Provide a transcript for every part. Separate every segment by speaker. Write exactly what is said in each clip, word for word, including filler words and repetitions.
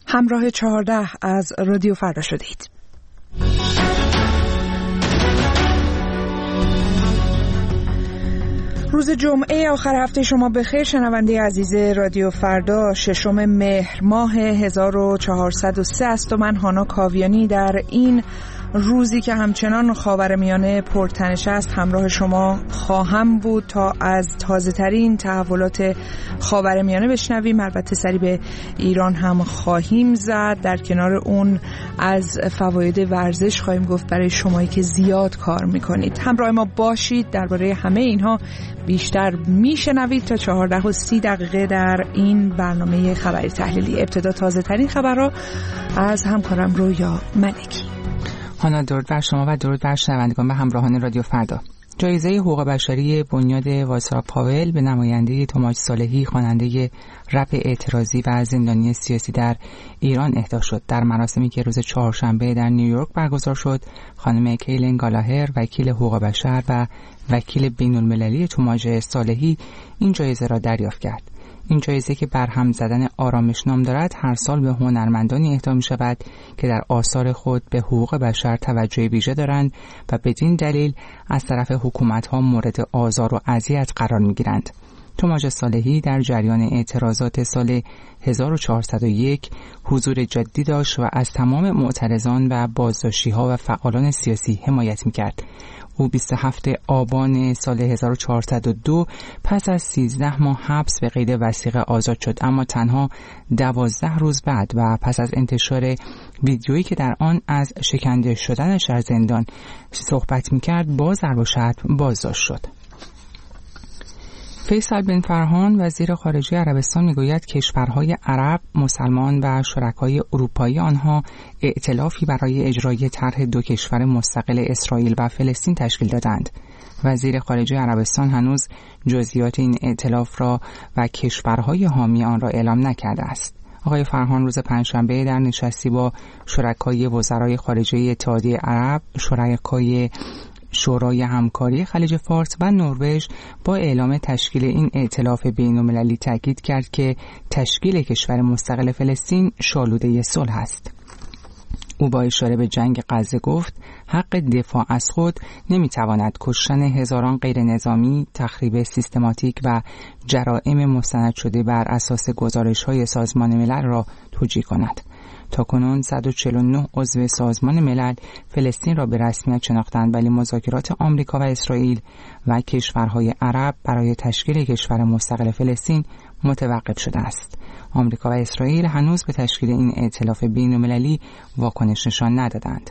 Speaker 1: همراه چهارده از رادیو فردا شدید. روز جمعه آخر هفته شما بخیر شنونده عزیز رادیو فردا. ششم مهر ماه هزار و چهارصد و سه است و من هانا کاویانی در این روزی که همچنان خاورمیانه پرتنش است همراه شما خواهم بود تا از تازه ترین تحولات خاورمیانه بشنویم. البته سری به ایران هم خواهیم زد. در کنار اون از فواید ورزش خواهیم گفت برای شمایی که زیاد کار میکنید. همراه ما باشید، درباره همه اینها بیشتر میشنوید تا چهارده و سی دقیقه در این برنامه خبری تحلیلی. ابتدا تازه ترین خبرها از همکارم رویا ملکی.
Speaker 2: هانا، درود بر شما و درود بر شنوندگان و همراهان رادیو فردا. جایزه حقوق بشری بنیاد واسا پاول به نماینده توماج صالحی، خواننده رپ اعتراضی و زندانی سیاسی در ایران اهدا شد. در مراسمی که روز چهارشنبه در نیویورک برگزار شد، خانم کیلن گالاهر، وکیل حقوق بشر و وکیل بین‌المللی توماج صالحی این جایزه را دریافت کرد. این جایزه که برهم زدن آرامش نام دارد، هر سال به هنرمندانی اهدا می شود که در آثار خود به حقوق بشر توجه ویژه دارند و بدین دلیل از طرف حکومت‌ها مورد آزار و اذیت قرار می گیرند. توماج صالحی در جریان اعتراضات سال هزار و چهارصد و یک حضور جدی داشت و از تمام معترضان و بازداشتی‌ها و فعالان سیاسی حمایت می کرد. او بیست و هفتم آبان سال هزار و چهارصد و دو پس از سیزده ماه حبس به قید وثیقه آزاد شد، اما تنها دوازده روز بعد و پس از انتشار ویدیویی که در آن از شکنجه شدنش در زندان صحبت می‌کرد با ضرب و شتم بازداشت شد. فیصل بن فرهان وزیر خارجه عربستان میگوید کشورهای عرب، مسلمان و شرکای اروپایی آنها ائتلافی برای اجرای طرح دو کشور مستقل اسرائیل و فلسطین تشکیل دادند. وزیر خارجه عربستان هنوز جزئیات این ائتلاف را و کشورهای حامی آن را اعلام نکرده است. آقای فرهان روز پنجشنبه در نشستی با شرکای وزرای خارجه اتحادیه عرب، شرکای شورای همکاری خلیج فارس و نروژ با اعلام تشکیل این ائتلاف بین‌المللی تاکید کرد که تشکیل کشور مستقل فلسطین شالوده صلح است. او با اشاره به جنگ غزه گفت حق دفاع از خود نمیتواند کشتن هزاران غیر نظامی، تخریب سیستماتیک و جرائم مستند شده بر اساس گزارش‌های سازمان ملل را توجیه کند. تاکنون صد و چهل و نه عضو سازمان ملل فلسطین را به رسمیت شناختند، ولی مذاکرات آمریکا و اسرائیل و کشورهای عرب برای تشکیل کشور مستقل فلسطین متوقف شده است. آمریکا و اسرائیل هنوز به تشکیل این ائتلاف بین‌المللی واکنش نشان ندادند.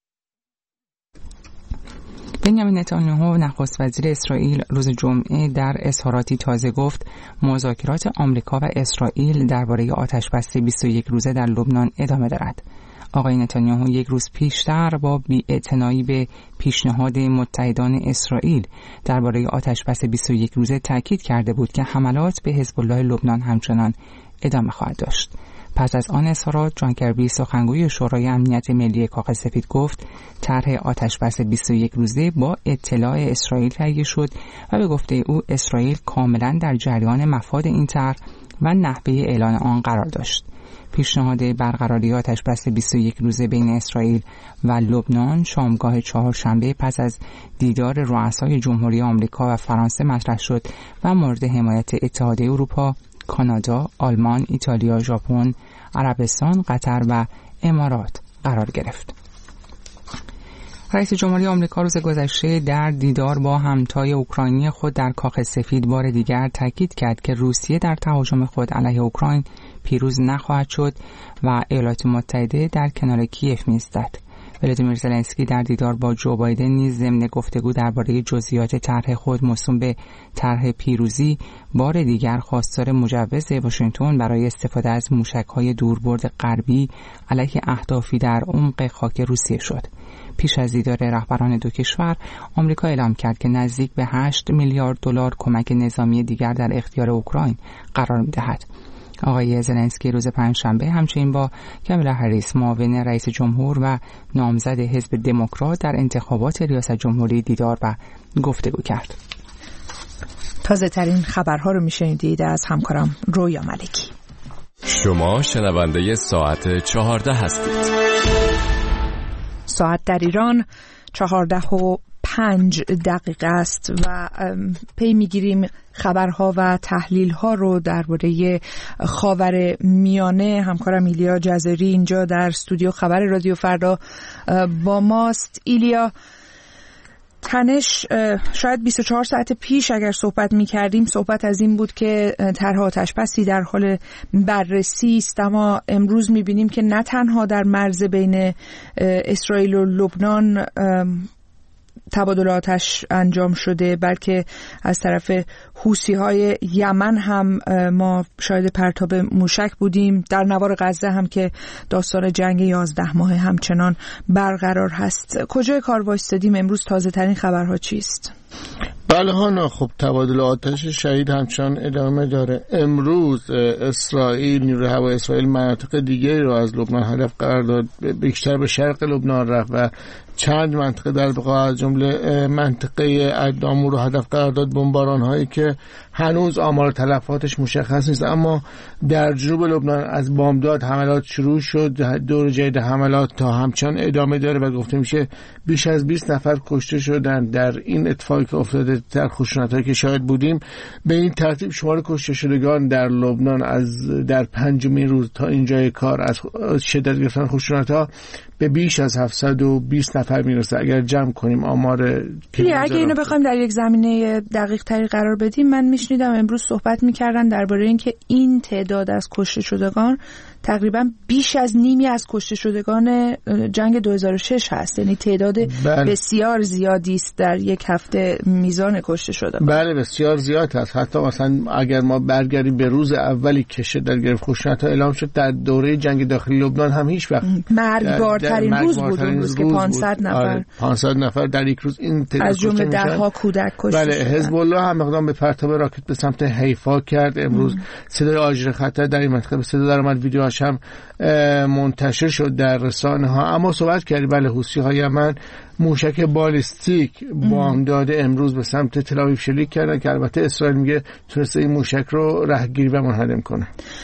Speaker 2: بنیامین نتانیاهو نخست وزیر اسرائیل روز جمعه در اظهاراتی تازه گفت مذاکرات آمریکا و اسرائیل درباره آتش‌بس بیست و یک روزه در لبنان ادامه دارد. آقای نتانیاهو یک روز پیشتر با بی‌اعتنایی به پیشنهاد متحدان اسرائیل درباره آتش‌بس بیست و یک روزه تاکید کرده بود که حملات به حزب الله لبنان همچنان ادامه خواهد داشت. پس از آن اظهارات جان کربی سخنگوی شورای امنیت ملی کاخ سفید گفت طرح آتش‌بس بیست و یک روزه با اطلاع اسرائیل تهیه شد و به گفته او اسرائیل کاملا در جریان مفاد این طرح و نحوه اعلان آن قرار داشت. پیشنهاد برقراری آتش‌بس بیست و یک روزه بین اسرائیل و لبنان شامگاه چهارشنبه پس از دیدار رؤسای جمهوری آمریکا و فرانسه مطرح شد و مورد حمایت اتحادیه اروپا، کانادا، آلمان، ایتالیا، ژاپن، عربستان، قطر و امارات قرار گرفت. رئیس جمهوری آمریکا روز گذشته در دیدار با همتای اوکراینی خود در کاخ سفید بار دیگر تاکید کرد که روسیه در تهاجم خود علیه اوکراین پیروز نخواهد شد و ایالات متحده در کنار کیف می‌ایستد. ولادیمیر زلنسکی در دیدار با جو بایدن نیز ضمن گفتگو درباره جزئیات طرح خود موسوم به طرح پیروزی بار دیگر خواستار مجوز واشنگتن برای استفاده از موشک‌های دوربرد غربی علیه اهدافی در عمق خاک روسیه شد. پیش از دیدار رهبران دو کشور، آمریکا اعلام کرد که نزدیک به هشت میلیارد دلار کمک نظامی دیگر در اختیار اوکراین قرار می‌دهد. آقای زلنسکی روز پنجشنبه همچنین با کامالا هریس معاون رئیس جمهور و نامزد حزب دموکرات در انتخابات ریاست جمهوری دیدار و گفتگو کرد.
Speaker 1: تازه ترین خبرها رو میشنیدید از همکارم رویا ملکی.
Speaker 3: شما شنونده ساعت چهارده هستید.
Speaker 1: ساعت در ایران چهارده و پنج دقیقه است و پی میگیریم خبرها و تحلیلها رو درباره خاور میانه. همکارم ایلیا جزری اینجا در استودیو خبر رادیو فردا با ماست. ایلیا، تنش شاید بیست و چهار ساعت پیش اگر صحبت می کردیم صحبت از این بود که طرح آتش‌بسی در حال بررسی است، اما امروز می بینیم که نه تنها در مرز بین اسرائیل و لبنان تبادل آتش انجام شده، بلکه از طرف حوثی‌های یمن هم ما شاهد پرتاب موشک بودیم. در نوار غزه هم که داستان جنگ یازده ماه همچنان برقرار هست. کجای کار وایستادیم امروز؟ تازه ترین خبرها چیست؟
Speaker 4: بله هانا، خب تبادل آتش شدید همچنان ادامه داره. امروز اسرائیل، نیروی هوایی اسرائیل مناطق دیگری رو از لبنان هدف قرار داد، بیشتر به شرق لبنان رفت و چند منطقه در بقا از جمله منطقه ادامو رو هدف قرار داد. بمباران هایی که هنوز آمار تلفاتش مشخص نیست، اما در جنوب لبنان از بامداد حملات شروع شد. دور جدید حملات تا همچنان ادامه داره و گفته میشه بیش از بیست نفر کشته شدن در این اتفاقی که افتاده، در خشونت‌هایی که شاهد بودیم. به این ترتیب شمار کشته شدگان در لبنان از در پنجمین روز تا اینجای کار از شدت گرفتن خشونت‌ها به بیش از هفتصد و بیست نفر میرسه اگر جمع کنیم آمار.
Speaker 1: اگه اینو بخوایم در یک زمینه دقیق تری قرار بدیم، من میشنیدم امروز صحبت میکردن درباره اینکه این تعداد از کشته شدگان تقریبا بیش از نیمی از کشته شدگان جنگ دو هزار و شش هست. یعنی تعداد بله. بسیار زیادی است در یک هفته میزان کشته شدگان.
Speaker 4: بله بسیار زیاد هست. حتی مثلا اگر ما برگردیم به روز اولی که شدت گرفت خشونت‌ها اعلام شد، در دوره جنگ داخلی لبنان هم هیچ وقت
Speaker 1: مرگبارترین روز بود اون روز که پانصد نفر
Speaker 4: آره پانصد نفر در یک روز این تعداد
Speaker 1: از جمله ده ها کودک کشته
Speaker 4: بله. حزب الله هم اقدام به پرتاب راکت به سمت حیفا کرد. امروز ام. صدای آژیر خطر در این منطقه به صدا در اومد، ویدیوهاش هم منتشر شد در رسانه ها. اما صحبت کردی بله، حوثی‌های یمن موشک بالستیک بامداد امروز به سمت تل‌آویو شلیک کردن که البته اسرائیل میگه تونسته این موشک رو رهگیری و منهدم کنه.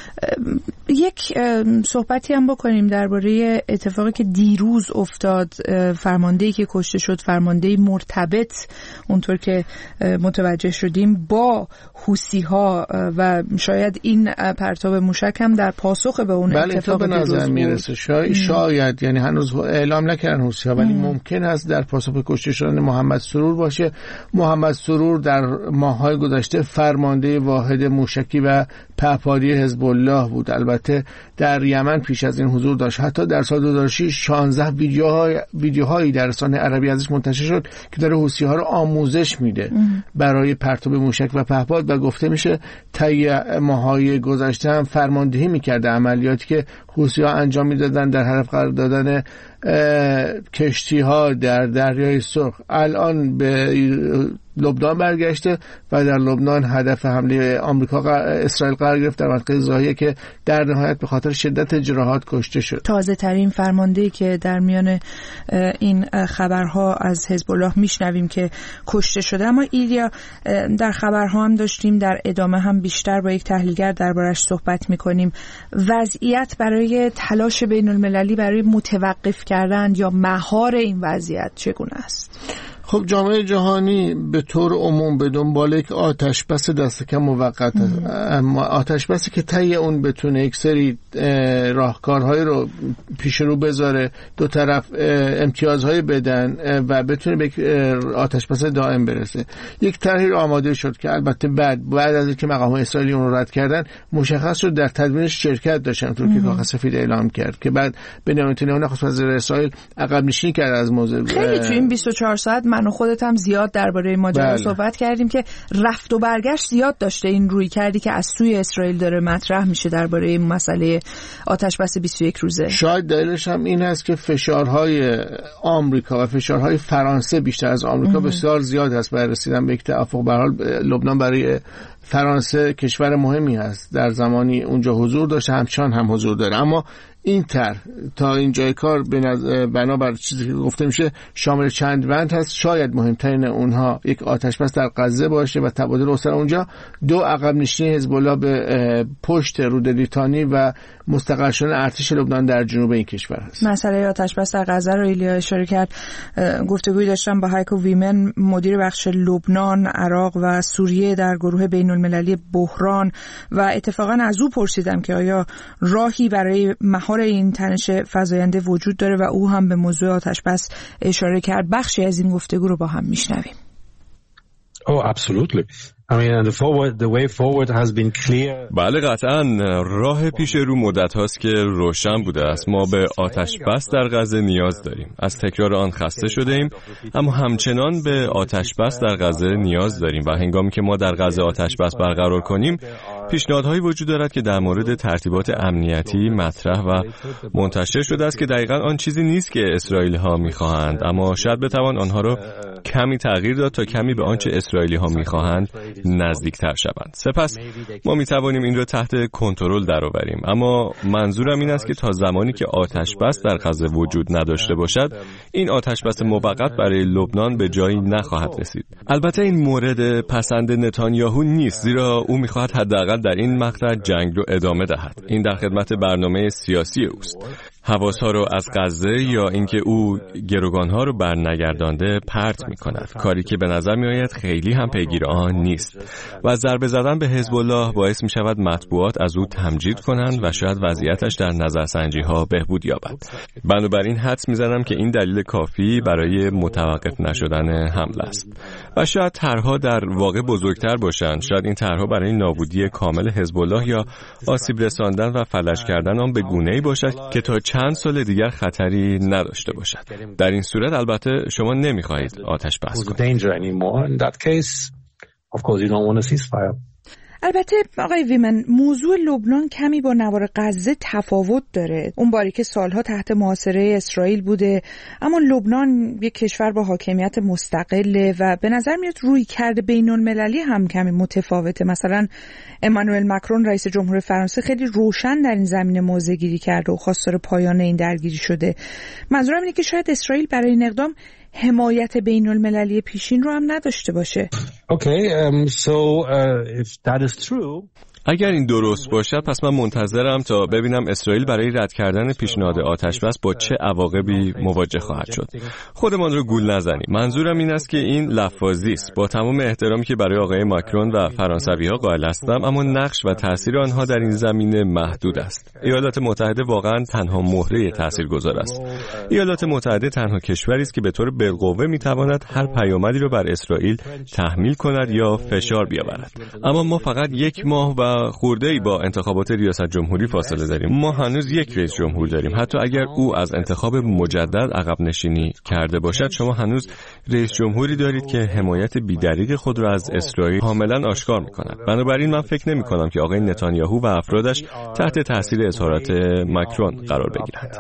Speaker 1: یک صحبتی هم بکنیم درباره اتفاقی که دیروز افتاد. فرماندهی که کشته شد، فرماندهی مرتبط اونطور که متوجه شدیم با حوثی‌ها و شاید این پرتاب موشک هم در پاسخ به اون
Speaker 4: بله
Speaker 1: اتفاق
Speaker 4: به نظر میرسه. شاید, شاید یعنی هنوز اعلام نکردن حوثی‌ها، ولی ممکن است در پاسخ به کشته شدن محمد سرور باشه. محمد سرور در ماه‌های گذشته فرمانده واحد موشکی و پهپادی حزب الله بود. البته در یمن پیش از این حضور داشت. حتی در سال دو هزار و شش شانزده ویدیوهای ویدیوهایی در رسانه عربی ازش منتشر شد که داره حوثی‌ها رو آموزش میده برای پرتاب موشک و پهپاد و گفته میشه طی ماه‌های گذشته هم فرماندهی میکرده عملیاتی که حوثی‌ها انجام میدادن در هدف قرار دادن کشتی‌ها در دریای سرخ. الان به لبنان برگشته و در لبنان هدف حمله آمریکا اسرائیل قرار گرفت در منطقه زاهیه که در نهایت به خاطر شدت جراحات کشته شد.
Speaker 1: تازه ترین فرماندهی که در میان این خبرها از حزب الله میشنویم که کشته شده. اما ایلیا، در خبرها هم داشتیم، در ادامه هم بیشتر با یک تحلیلگر دربارش صحبت میکنیم. وضعیت برای تلاش بین المللی برای متوقف کردن یا مهار این وضعیت چگونه است؟
Speaker 4: خب جامعه جهانی به طور عموم به دنبال یک آتش‌بس دست کم موقت است، اما آتش‌بسی که طی اون بتونه یک سری راهکارهای رو پیش رو بذاره، دو طرف امتیازهای بدن و بتونه به یک آتش‌بس دائم برسه. یک طرحی آماده شد که البته بعد بعد از اینکه مقامات اسرائیلی اون رو رد کردن مشخص شد در تدوینش شرکت داشتن، اونطور که کاخ سفید اعلام کرد که بعد بنیامین نتانیاهو نخست وزیر اسرائیل عقب نشینی کرد از موضوع.
Speaker 1: خیلی تو این بیست و چهار ساعت من و خودت هم زیاد درباره ماجرا بله. صحبت کردیم که رفت و برگشت زیاد داشته این روی کردی که از سوی اسرائیل داره مطرح میشه درباره این مسئله آتش‌بس بیست و یک روزه.
Speaker 4: شاید دلیلش هم این هست که فشارهای آمریکا و فشارهای فرانسه بیشتر از آمریکا بسیار زیاد هست برای رسیدن به یک توافق. به هر حال لبنان برای فرانسه کشور مهمی هست، در زمانی اونجا حضور داشته، همچنان هم حضور داره. اما این طرح تا اینجای کار بنابر چیزی که گفته میشه شامل چند بند هست. شاید مهمترین اونها یک آتشبس در غزه باشه و تبادل اسرا اونجا، دو عقب نشینی حزب الله به پشت رودلیتانی و مستقر شدن ارتش لبنان در جنوب این کشور هست.
Speaker 1: مسئله آتشبس در غزه رو ایلیا اشاره کرد. گفتگوی داشتم با هایکو ویمن، مدیر بخش لبنان، عراق و سوریه در گروه بین المللی بحران، و اتفاقا از او پرسیدم که آیا راهی برای مهار این تنش فزاینده وجود داره و او هم به موضوع آتشبس اشاره کرد. بخشی از این گفتگو رو با هم میشنویم.
Speaker 5: Oh, absolutely. I mean, the forward, the way forward has been clear.
Speaker 3: بله قطعاً راه پیش رو مدت هاست که روشن بوده است. ما به آتش بس در غزه نیاز داریم. از تکرار آن خسته شده ایم، اما همچنان به آتش بس در غزه نیاز داریم و هنگامی که ما در غزه آتش بس برقرار کنیم، پیشنهادهایی وجود دارد که در مورد ترتیبات امنیتی مطرح و منتشر شده است که دقیقاً آن چیزی نیست که اسرائیلی ها می‌خواهند، اما شاید بتوان آنها را کمی تغییر داد تا کمی به آنچه اسرائیلی ها می‌خواهند نزدیکتر شوند. سپس ما می توانیم این را تحت کنترل درآوریم، اما منظورم این است که تا زمانی که آتش بس در غزه وجود نداشته باشد، این آتش بس موقت برای لبنان به جایی نخواهد رسید. البته این مورد پسند نتانیاهو نیست، زیرا او می‌خواهد حداقل در این مقطع جنگ رو ادامه دهد. این در خدمت برنامه سیاسی اوست. حواس‌ها رو از غزه یا اینکه او گروگان‌ها رو برنگردانده پرت می‌کند، کاری که به نظر می‌آید خیلی هم پیگیر آن نیست و ضربه زدن به حزب الله باعث می‌شود مطبوعات از او تمجید کنند و شاید وضعیتش در نظرسنجی‌ها بهبود یابد. بنابراین حدس می‌زنم که این دلیل کافی برای متوقف نشدن حمله است و شاید طرح‌ها در واقع بزرگتر باشند. شاید این طرح‌ها برای نابودی کامل حزب الله یا آسیب رساندن و فلج کردن آن به گونه‌ای باشد که تا چند سال دیگر خطری نداشته باشد. در این صورت البته شما نمی‌خواهید آتش بس کنید.
Speaker 1: البته آقای ویمن، موضوع لبنان کمی با نوار غزه تفاوت داره. اون باری که سالها تحت محاصره اسرائیل بوده، اما لبنان یک کشور با حاکمیت مستقله و به نظر میاد روی کرده بین المللی هم کمی متفاوته. مثلا امانوئل مکرون رئیس جمهور فرانسه خیلی روشن در این زمینه موضع گیری کرده و خواستار پایان این درگیری شده. منظورم اینه که شاید اسرائیل برای این اقدام حمایت بین المللی پیشین رو هم نداشته باشه.
Speaker 5: Okay, um, so uh, if that is true.
Speaker 3: اگر این درست باشد پس من منتظرم تا ببینم اسرائیل برای رد کردن پیشنهاد آتشبس با چه عواقبی مواجه خواهد شد. خودمان رو گول نزنیم. منظورم این است که این لفاظی است. با تمام احترامی که برای آقای ماکرون و فرانسوی‌ها قائل هستم، اما نقش و تاثیر آنها در این زمینه محدود است. ایالات متحده واقعا تنها مهره تاثیرگذار است. ایالات متحده تنها کشوری است که به طور بالقوه میتواند هر پیامدی را بر اسرائیل تحمیل کند یا فشار بیاورد. اما ما فقط یک ماه و خورده‌ای با انتخابات ریاست جمهوری فاصله داریم. ما هنوز یک رئیس جمهور داریم. حتی اگر او از انتخاب مجدد عقب نشینی کرده باشد، شما هنوز رئیس جمهوری دارید که حمایت بی‌دریغ خود را از اسرائیل کاملا آشکار می‌کند. بنابراین من فکر نمی‌کنم که آقای نتانیاهو و افرادش تحت تاثیر اظهارات ماکرون قرار بگیرند.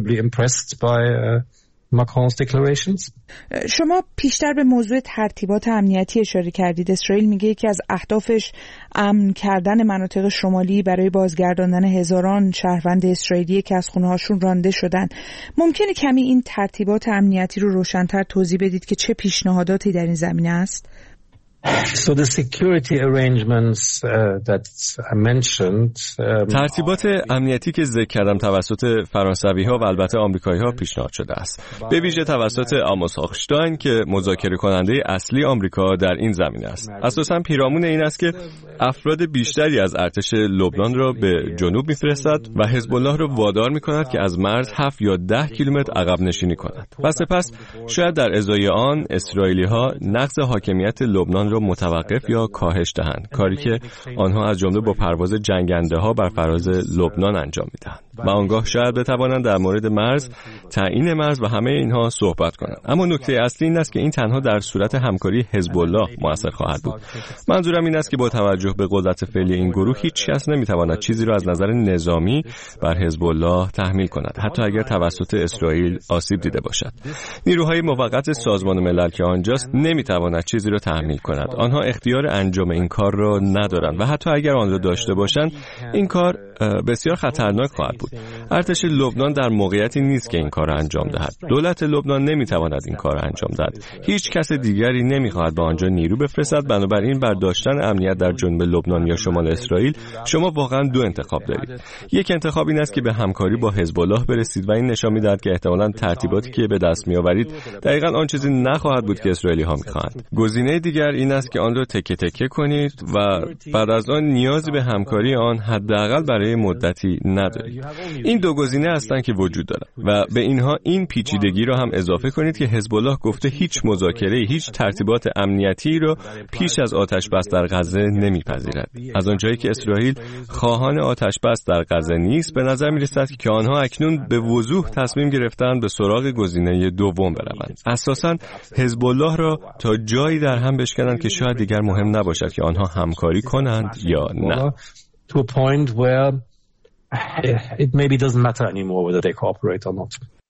Speaker 1: شما پیشتر به موضوع ترتیبات امنیتی اشاره کردید. اسرائیل میگه یکی از اهدافش امن کردن مناطق شمالی برای بازگرداندن هزاران شهروند اسرائیلی که از خونه‌هاشون رانده شدن. ممکنه کمی این ترتیبات امنیتی رو روشن‌تر توضیح بدید که چه پیشنهاداتی در این زمینه است؟
Speaker 5: So the security arrangements uh, that I mentioned um,
Speaker 3: ترتیبات امنیتی که ذکر کردم توسط فرانسوی‌ها و البته آمریکایی‌ها پیشنهاد شده است، به ویژه توسط آموس هاخشتاین که مذاکره کننده اصلی آمریکا در این زمینه است. اساساً پیرامون این است که افراد بیشتری از ارتش لبنان را به جنوب می‌فرستد و حزب الله را وادار می‌کند که از مرز هفت یا ده کیلومتر عقب نشینی کند و سپس شاید در ازای آن اسرائیلی‌ها نقض حاکمیت لبنان را متوقف یا کاهش دهند، کاری که آنها از جمله با پرواز جنگنده ها بر فراز لبنان انجام میدهند و آنگاه شاید بتوانند در مورد مرز، تعیین مرز و همه اینها صحبت کنند. اما نکته اصلی این است که این تنها در صورت همکاری حزب الله موثر خواهد بود. منظورم این است که با توجه به قدرت فعلی این گروه هیچ کس نمیتواند چیزی را از نظر نظامی بر حزب الله تحمیل کند، حتی اگر توسط اسرائیل آسیب دیده باشد. نیروهای موقت سازمان ملل که آنجاست نمیتواند چیزی را تحمیل کند کند. آنها اختیار انجام این کار را ندارند و حتی اگر آن را داشته باشند این کار بسیار خطرناک خواهد بود. ارتش لبنان در موقعیتی نیست که این کار را انجام دهد. دولت لبنان نمیتواند این کار را انجام دهد. هیچ کس دیگری نمیخواهد به آنجا نیرو بفرستد. بنابراین بر داشتن امنیت در جنوب لبنان یا شمال اسرائیل شما واقعا دو انتخاب دارید. یک انتخاب این است که به همکاری با حزب الله برسید و این نشان می‌دهد که احتمالاً ترتیباتی که به دست می‌آورید دقیقاً آن چیزی نخواهد بود که اسرائیلی‌ها می‌خواهند. گزینه دیگر این است که آن را تکه تکه کنید و بعد از آن نیازی به همکاری آن حداقل برای مدتی ندارید. این دو گزینه هستند که وجود دارند و به اینها این پیچیدگی را هم اضافه کنید که حزب الله گفته هیچ مذاکره، هیچ ترتیبات امنیتی را پیش از آتش بس در غزه نمی‌پذیرد. از آنجایی که اسرائیل خواهان آتش بس در غزه نیست، به نظر می‌رسد که آنها اکنون به وضوح تصمیم گرفتند به سراغ گزینه دوم بروند. اساساً حزب الله را تا جایی در هم بشکنند که شاید دیگر مهم نباشد که آنها همکاری کنند یا نه.
Speaker 5: To a point where it maybe doesn't matter anymore whether they cooperate or not.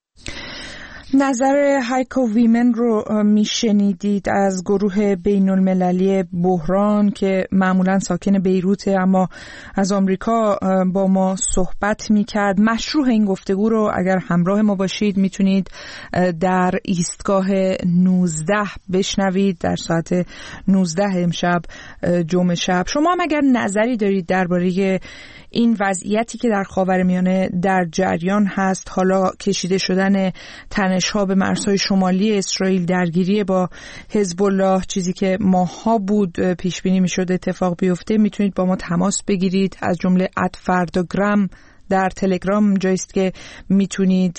Speaker 1: نظر هایکو ویمن رو میشنیدید از گروه بین المللی بحران که معمولا ساکن بیروته اما از آمریکا با ما صحبت میکرد. مشروع این گفتگو رو اگر همراه ما باشید میتونید در ایستگاه نوزده بشنوید در ساعت نوزده امشب جمعه شب. شما هم اگر نظری دارید درباره این وضعیتی که در خاورمیانه در جریان هست، حالا کشیده شدن تنش‌ها به مرزهای شمالی اسرائیل، درگیری با حزب الله، چیزی که ماه‌ها بود پیش بینی می‌شد اتفاق بیفته، میتونید با ما تماس بگیرید از جمله ات فرداگرام در تلگرام جاییست که میتونید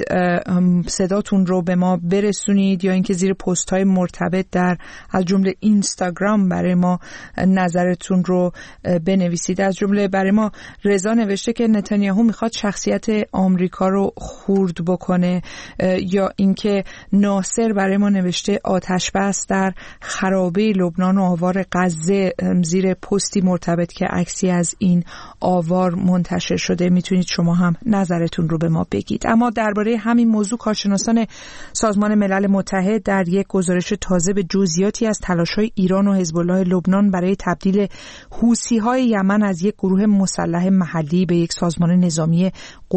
Speaker 1: صداتون رو به ما برسونید یا اینکه زیر پست های مرتبط در از جمله اینستاگرام برای ما نظرتون رو بنویسید. از جمله برای ما رضا نوشته که نتانیاهو میخواد شخصیت آمریکا رو خورد بکنه، یا اینکه ناصر برای ما نوشته آتش بس در خرابه لبنان و آوار غزه زیر پستی مرتبط که عکسی از این آوار منتشر شده. میتونید شما هم نظرتون رو به ما بگید. اما درباره همین موضوع کارشناسان سازمان ملل متحد در یک گزارش تازه به جزئیاتی از تلاش‌های ایران و حزب الله لبنان برای تبدیل حوثی‌های یمن از یک گروه مسلح محلی به یک سازمان نظامی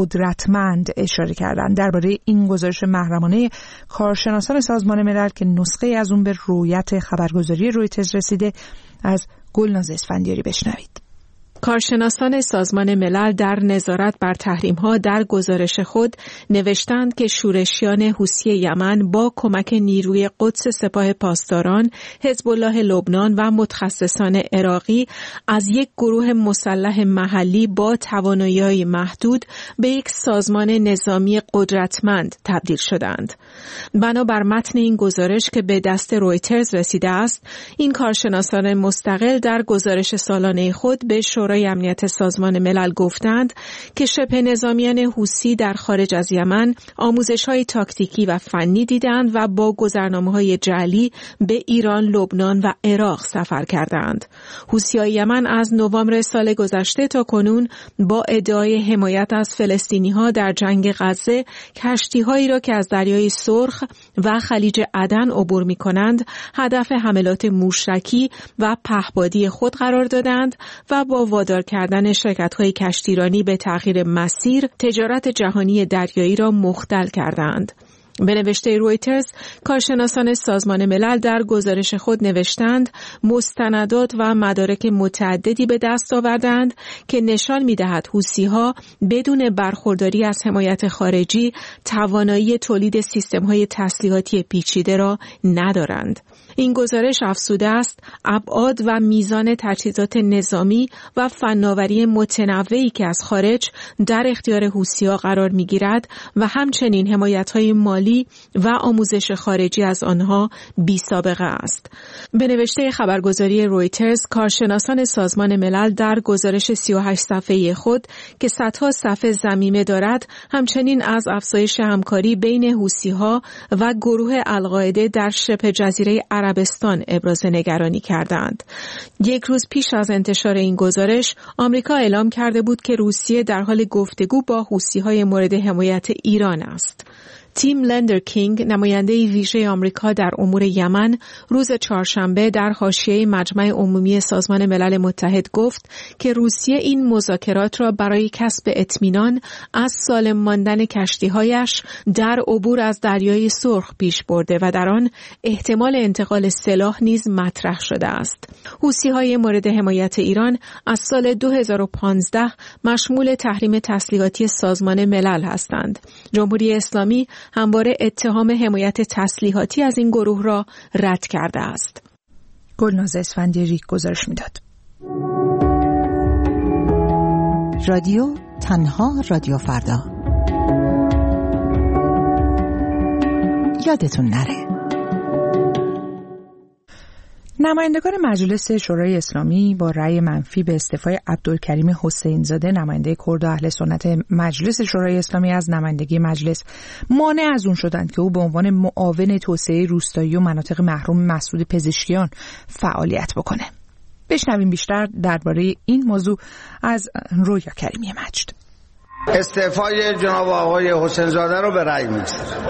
Speaker 1: قدرتمند اشاره کردند. درباره این گزارش محرمانه کارشناسان سازمان ملل که نسخه از اون به رویت خبرگزاری رویترز رسیده از گلناز اسفندیاری بشنوید.
Speaker 6: کارشناسان سازمان ملل در نظارت بر تحریم‌ها در گزارش خود نوشتند که شورشیان حوثی یمن با کمک نیروی قدس سپاه پاسداران، حزب الله لبنان و متخصصان عراقی از یک گروه مسلح محلی با توانایی‌های محدود به یک سازمان نظامی قدرتمند تبدیل شدند. بنابر متن این گزارش که به دست رویترز رسیده است، این کارشناسان مستقل در گزارش سالانه خود به شورای امنیت سازمان ملل گفتند که شبه نظامیان حوثی در خارج از یمن آموزش‌های تاکتیکی و فنی دیدند و با گذرنامه‌های جعلی به ایران، لبنان و عراق سفر کردند. حوثی‌های یمن از نوامبر سال گذشته تا کنون با ادعای حمایت از فلسطینی‌ها در جنگ غزه کشتی‌هایی را که از دریای سرخ و خلیج عدن عبور می‌کنند هدف حملات موشکی و پهپادی خود قرار دادند و با وادار کردن شرکت‌های کشتیرانی به تغییر مسیر تجارت جهانی دریایی را مختل کردند. به نوشته رویترز، کارشناسان سازمان ملل در گزارش خود نوشتند مستندات و مدارک متعددی به دست آوردند که نشان می‌دهد حوثی‌ها بدون برخورداری از حمایت خارجی توانایی تولید سیستم‌های تسلیحاتی پیچیده را ندارند. این گزارش افزوده است ابعاد و میزان تجهیزات نظامی و فناوری متنوعی که از خارج در اختیار حوثی‌ها قرار می‌گیرد و همچنین حمایت‌های مالی و آموزش خارجی از آنها بی‌سابقه است. به نوشته خبرگزاری رویترز، کارشناسان سازمان ملل در گزارش سی و هشت صفحه‌ای خود که صدها صفحه ضمیمه دارد، همچنین از افزایش همکاری بین حوثی‌ها و گروه القاعده در شبه جزیره عربستان ابراز نگرانی کردند. یک روز پیش از انتشار این گزارش، آمریکا اعلام کرده بود که روسیه در حال گفتگو با حوثی‌های مورد حمایت ایران است. تیم لندرکینگ، نماینده ویژه آمریکا در امور یمن، روز چهارشنبه در حاشیه مجمع عمومی سازمان ملل متحد گفت که روسیه این مذاکرات را برای کسب اطمینان از سالم ماندن کشتی‌هایش در عبور از دریای سرخ پیش برده و در آن احتمال انتقال سلاح نیز مطرح شده است. حوثی‌های مورد حمایت ایران از سال دو هزار و پانزده مشمول تحریم تسلیحاتی سازمان ملل هستند. جمهوری اسلامی همواره اتهام حمایت تسلیحاتی از این گروه را رد کرده است.
Speaker 1: گلناز اسفندیاری گزارش میداد.
Speaker 7: رادیو تنها رادیو فردا. یادتون نره.
Speaker 1: نمایندگان مجلس شورای اسلامی با رأی منفی به استعفای عبدالکریم حسین زاده نماینده کرد و اهل سنت مجلس شورای اسلامی از نمایندگی مجلس مانع از اون شدند که او به عنوان معاون توسعه روستایی و مناطق محروم مسعود پزشکیان فعالیت بکنه. بشنویم بیشتر درباره این موضوع از رویا کریمی مجد.
Speaker 8: استعفای جناب آقای حسین زاده رو به رأی می‌رسیم.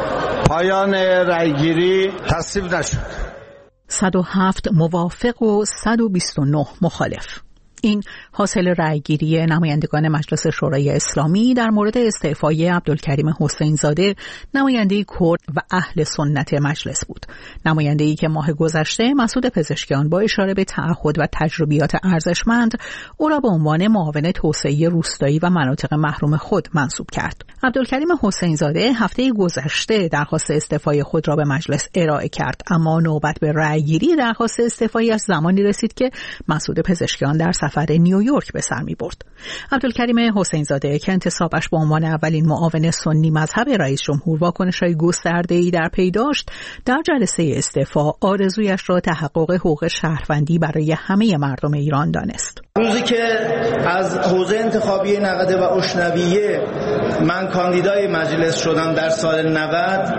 Speaker 8: پایان رأیگیری تصویب نشد.
Speaker 9: صد و هفت موافق و صد و بیست و نه مخالف. این حاصل رأیگیری نمایندگان مجلس شورای اسلامی در مورد استعفای عبدالکریم حسین زاده نماینده کرد و اهل سنت مجلس بود. نماینده‌ای که ماه گذشته مسعود پزشکیان با اشاره به تعهد و تجربیات ارزشمند او را به عنوان معاون توسعه روستایی و مناطق محروم خود منصوب کرد. عبدالکریم حسین زاده هفته گذشته درخواست استعفای خود را به مجلس ارائه کرد، اما نوبت به رأیگیری درخواست استعفایش زمانی رسید که مسعود پزشکیان در سفر نیویورک به سر می برد. عبدالکریم حسین زاده که انتصابش به عنوان اولین معاون سنی مذهب رئیس جمهور واکنش‌های گسترده‌ای در پی داشت، در جلسه استعفا آرزویش را تحقق حقوق شهروندی برای همه مردم ایران دانست.
Speaker 8: روزی که از حوزه انتخابی نقده و اشنویه من کاندیدای مجلس شدم در سال نود،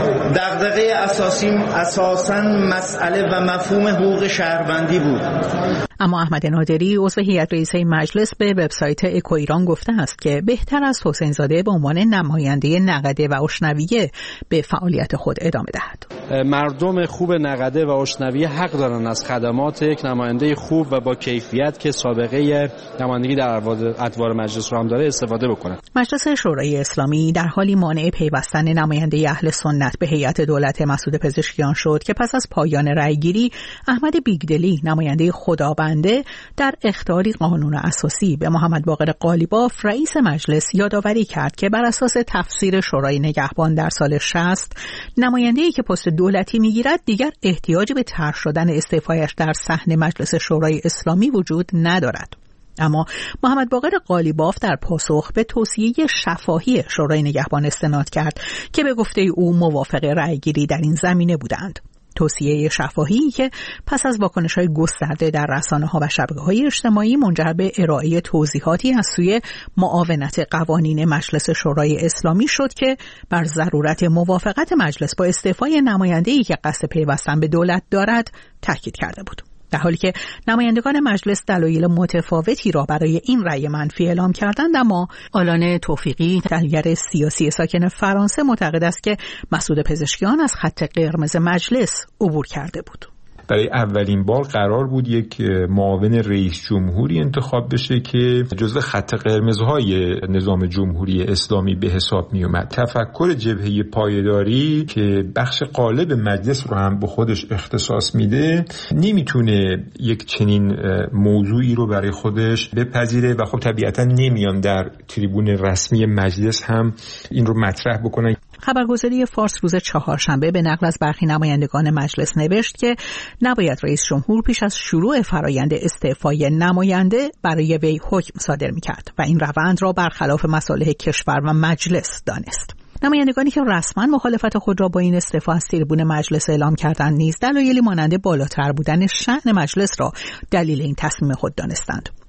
Speaker 8: دغدغه اساسی اساساً مسئله و مفهوم حقوق شهروندی بود.
Speaker 9: اما احمد نادری عضو هیئت رئیسه مجلس به وبسایت اکو ایران گفته است که بهتر از حسین زاده به عنوان نماینده نقده و اشنویه به فعالیت خود ادامه دهد.
Speaker 10: مردم خوب نقده و اشنویه حق دارند از خدمات یک نماینده خوب و با کیفیت که سابقه نمایندگی در ادوار مجلس را هم داره استفاده بکنند.
Speaker 9: مجلس شورای اسلامی در حالی مانع پیوستن نماینده اهل سنت به هیئت دولت مسعود پزشکیان شد که پس از پایان رأیگیری احمد بیگدلی نماینده خدابنده در اخطاری قانون اساسی به محمد باقر قالیباف رئیس مجلس یادآوری کرد که بر اساس تفسیر شورای نگهبان در سال شصت نماینده‌ای که پست دولتی میگیرد دیگر احتیاجی به طرح شدن استعفایش در صحن مجلس شورای اسلامی وجود ندارد. اما محمد باقر قالیباف در پاسخ به توصیه شفاهی شورای نگهبان استناد کرد که به گفته او موافق رأیگیری در این زمینه بودند. توصیه شفاهی که پس از واکنش‌های گسترده در رسانه‌ها و شبکه‌های اجتماعی منجر به ارائه توضیحاتی از سوی معاونت قوانین مجلس شورای اسلامی شد که بر ضرورت موافقت مجلس با استعفای نماینده‌ای که قصد پیوستن به دولت دارد تاکید کرده بود. در حالی که نمایندگان مجلس دلایل متفاوتی را برای این رأی منفی اعلام کردند، اما آلان توفیقی تحلیلگر سیاسی ساکن فرانسه معتقد است که مسعود پزشکیان از خط قرمز مجلس عبور کرده بود.
Speaker 11: برای اولین بار قرار بود یک معاون رئیس جمهوری انتخاب بشه که جزو خط قرمزهای نظام جمهوری اسلامی به حساب می اومد. تفکر جبهه پایداری که بخش غالب مجلس رو هم به خودش اختصاص میده نمیتونه یک چنین موضوعی رو برای خودش بپذیره و خب طبیعتا نمیان در تریبون رسمی مجلس هم این رو مطرح بکنن.
Speaker 9: خبرگزاری فارس روز چهارشنبه به نقل از برخی نمایندگان مجلس نوشت که نباید رئیس جمهور پیش از شروع فرایند استعفای نماینده برای وی حکم صادر می‌کرد و این روند را برخلاف مصالح کشور و مجلس دانست. نمایندگانی که رسما مخالفت خود را با این استعفا از تریبون مجلس اعلام کردند نیز دلایلی مانند بالاتر بودن شأن مجلس را دلیل این تصمیم خود دانستند.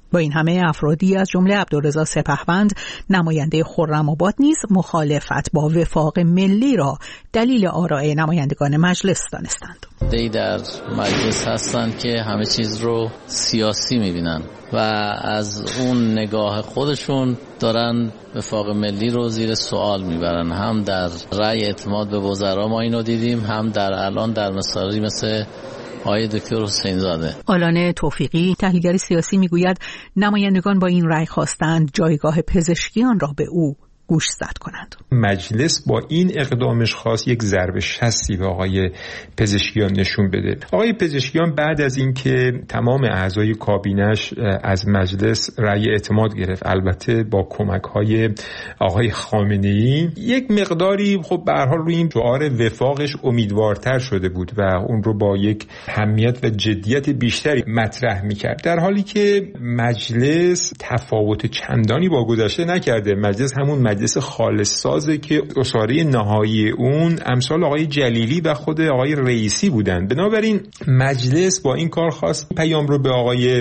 Speaker 9: با این همه افرادی از جمله عبدالرضا سپهبند نماینده خرم‌آباد نیز مخالفت با وفاق ملی را دلیل آراء نمایندگان مجلس دانستند.
Speaker 12: دی در مجلس هستند که همه چیز رو سیاسی می‌بینن و از اون نگاه خودشون دارن وفاق ملی رو زیر سوال میبرن. هم در رأی اعتماد به وزرا ما اینو دیدیم، هم در الان در مسائلی مثل آقای دکتر حسین زاده.
Speaker 9: آلان توفیقی تحلیلگر سیاسی میگوید نمایندگان با این رأی خواستند جایگاه پزشکیان را به او گوشزد کنند.
Speaker 11: مجلس با این اقدامش خواست یک ضربه شستی به آقای پزشکیان نشون بده. آقای پزشکیان بعد از اینکه تمام اعضای کابینش از مجلس رأی اعتماد گرفت، البته با کمک‌های آقای خامنه‌ای، یک مقداری خب به هر حال روی این شعار وفاقش امیدوارتر شده بود و اون رو با یک اهمیت و جدیت بیشتری مطرح می‌کرد، در حالی که مجلس تفاوت چندانی با گذشته نکرده. مجلس همون مجلس خالص سازه که اساره نهایی اون امثال آقای جلیلی و خود آقای رئیسی بودن. بنابراین مجلس با این کار خواست پیام رو به آقای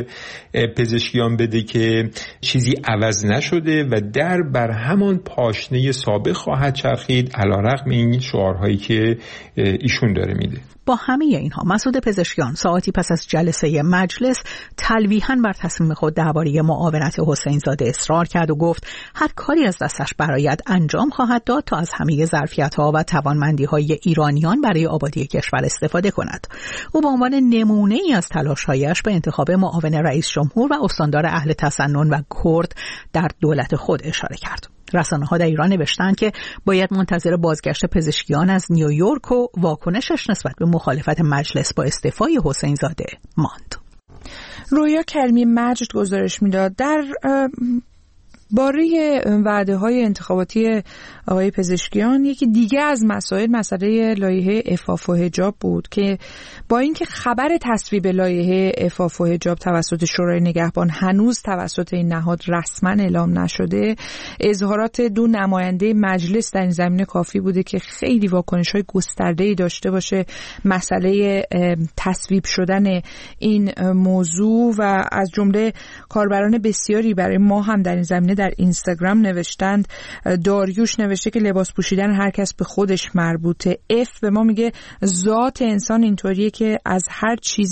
Speaker 11: پزشکیان بده که چیزی عوض نشده و در بر همان پاشنه سابق خواهد چرخید علیرغم این شعارهایی که ایشون داره میده.
Speaker 9: با همه اینها مسعود پزشکیان ساعتی پس از جلسه مجلس تلویحاً بر تصمیم خود درباره معاونت حسین زاده اصرار کرد و گفت هر کاری از دستش برآید انجام خواهد داد تا از همه ظرفیت‌ها و توانمندی‌های ایرانیان برای آبادی کشور استفاده کند. او به عنوان نمونه‌ای از تلاش‌هایش به انتخاب معاون رئیس جمهور و استاندار اهل تسنن و کرد در دولت خود اشاره کرد. رسانه‌ها در ایران نوشتند که باید منتظر بازگشت پزشکیان از نیویورک و واکنشش نسبت به مخالفت مجلس با استعفای حسین زاده ماند.
Speaker 1: رویا کریمی مجد گزارش میداد در باره وعده‌های انتخاباتی آقای پزشکیان یکی دیگه از مسائل مسئله لایحه عفاف و حجاب بود که با اینکه خبر تصویب لایحه عفاف و حجاب توسط شورای نگهبان هنوز توسط این نهاد رسما اعلام نشده، اظهارات دو نماینده مجلس در این زمینه کافی بوده که خیلی واکنش‌های گسترده‌ای داشته باشه مسئله تصویب شدن این موضوع و از جمله کاربران بسیاری برای ما هم در این زمینه در اینستاگرام نوشتند. داریوش نوشته که لباس پوشیدن هر کس به خودش مربوطه. اف به ما میگه ذات انسان اینطوریه که از هر چیز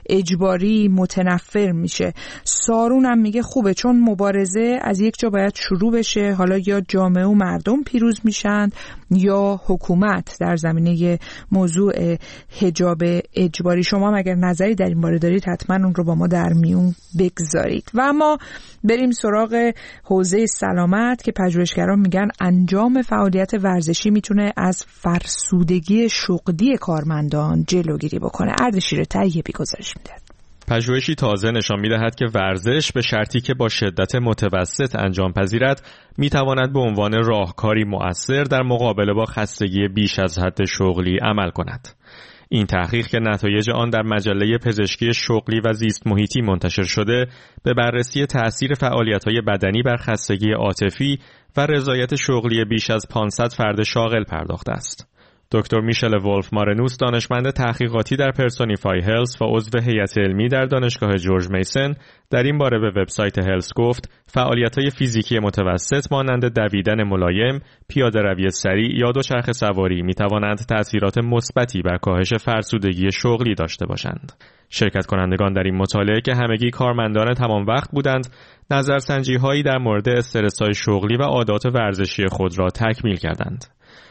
Speaker 1: اجباری متنفر میشه. سارون هم میگه خوبه چون مبارزه از یک جا باید شروع بشه، حالا یا جامعه و مردم پیروز میشن یا حکومت در زمینه موضوع حجاب اجباری. شما هم اگر نظری در این باره دارید حتما اون رو با ما در میون بگذارید. و اما بریم سراغ حوزه سلامت که پژوهشگران میگن انجام فعالیت ورزشی میتونه از فرسودگی شغلی کارمندان جلوگیری بکنه. اردشیر طیبی گزارش میده.
Speaker 3: پژوهشی تازه نشان می‌دهد که ورزش به شرطی که با شدت متوسط انجام پذیرد می‌تواند به عنوان راهکاری مؤثر در مقابله با خستگی بیش از حد شغلی عمل کند. این تحقیق که نتایج آن در مجله پزشکی شغلی و زیست محیطی منتشر شده به بررسی تأثیر فعالیت‌های بدنی بر خستگی عاطفی و رضایت شغلی بیش از پانصد فرد شاغل پرداخته است. دکتر میشل ولف مارنوس دانشمند تحقیقاتی در پرسونیفای هلس و عضو هیئت علمی در دانشگاه جورج میسن در این باره به وبسایت هلس گفت فعالیت‌های فیزیکی متوسط مانند دویدن ملایم، پیاده‌روی سریع یا دوچرخه سواری می‌توانند تأثیرات مثبتی بر کاهش فرسودگی شغلی داشته باشند. شرکت کنندگان در این مطالعه که همگی کارمندان تمام وقت بودند، نظرسنجی‌هایی در مورد استرس‌های شغلی و عادات ورزشی خود را تکمیل کردند.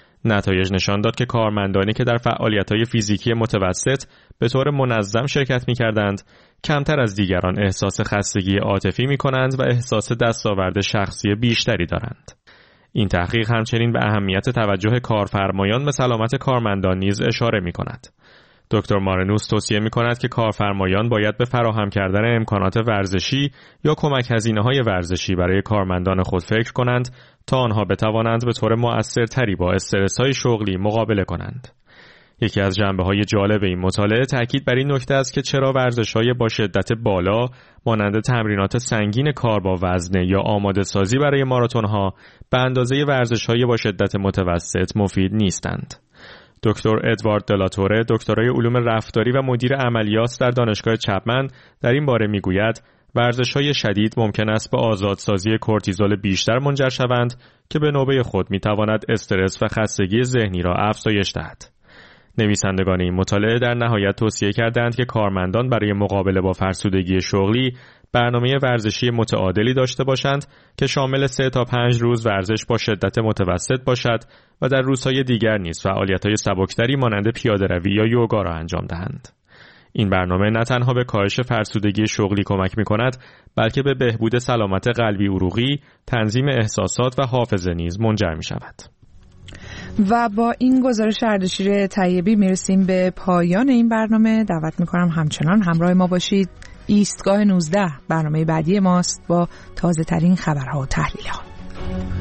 Speaker 3: نتایج نشان داد که کارمندانی که در فعالیت‌های فیزیکی متوسط به طور منظم شرکت می‌کردند، کمتر از دیگران احساس خستگی عاطفی می‌کنند و احساس دستاورد شخصی بیشتری دارند. این تحقیق همچنین به اهمیت توجه کارفرمایان به سلامت کارمندان نیز اشاره می‌کند. دکتر مارنوس توصیه می‌کند که کارفرمایان باید به فراهم کردن امکانات ورزشی یا کمک هزینه‌های ورزشی برای کارمندان خود فکر کنند تا آنها بتوانند به طور مؤثرتری با استرس‌های شغلی مقابله کنند. یکی از جنبه‌های جالب این مطالعه تاکید بر این نکته است که چرا ورزش‌های با شدت بالا مانند تمرینات سنگین کار با وزنه یا آماده‌سازی برای ماراتون‌ها به اندازه ورزش‌های با شدت متوسط مفید نیستند. دکتر ادوارد دلاتوره، دکترای علوم رفتاری و مدیر عملیات در دانشگاه چپمن در این باره میگوید
Speaker 13: ورزش‌های شدید ممکن است به آزادسازی کورتیزول بیشتر منجر شوند که به نوبه خود می‌تواند استرس و خستگی ذهنی را افزایش دهد. نویسندگان این مطالعه در نهایت توصیه کردند که کارمندان برای مقابله با فرسودگی شغلی برنامه ورزشی متعادلی داشته باشند که شامل سه تا پنج روز ورزش با شدت متوسط باشد و در روزهای دیگر نیز فعالیت‌های سبکتری مانند پیاده‌روی یا یوگا را انجام دهند. این برنامه نه تنها به کاهش فرسودگی شغلی کمک می‌کند، بلکه به بهبود سلامت قلبی عروقی، تنظیم احساسات و حافظه نیز منجر می‌شود.
Speaker 1: و با این گزارش اردشیر طیبی میرسیم به پایان این برنامه. دعوت میکنم همچنان همراه ما باشید. ایستگاه نوزده برنامه بعدی ماست با تازه ترین خبرها و تحلیل ها.